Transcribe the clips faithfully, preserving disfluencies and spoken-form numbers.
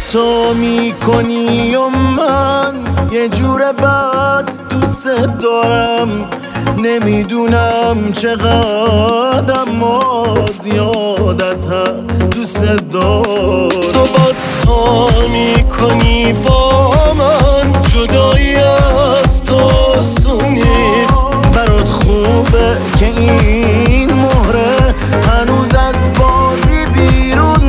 تو میکنی و من یه جور بد دوست دارم، نمیدونم چقدر اما زیاد از حد دوست دارم. تو با تا میکنی با من، جدایی از تو آسون نیست. برات خوبه که این مهره هنوز از بازی بیرون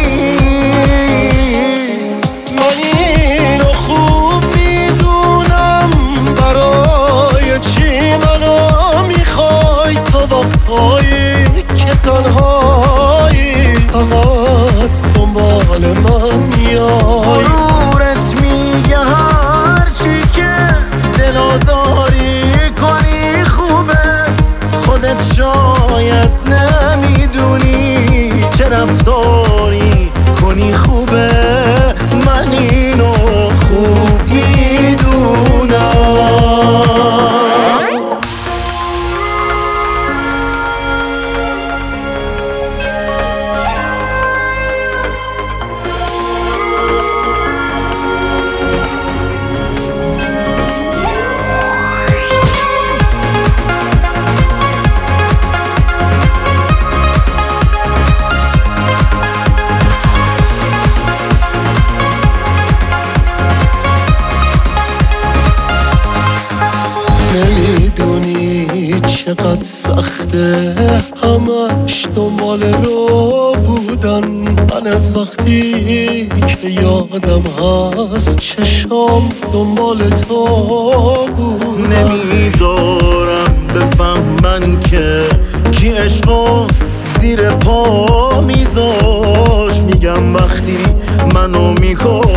نیست. من اینو خوب میدونم، برای چی منو میخوای؟ تا وقتهایی که تنهایی فقط دنبال من میای. غرورت میگه هرچی که دل آزاری کنی خوبه، خودت شاید نمیدونی چه رفتاری کنی خوبه. من اینو خوب میدونم. نمیدونی چقدر سخته همش دنبال رو بودن. من از وقتی که یادم هست چشام دنبال تو بود. نمیذارم بفهمن که کی عشقو زیر پا میذاش. میگم وقتی منو میخوای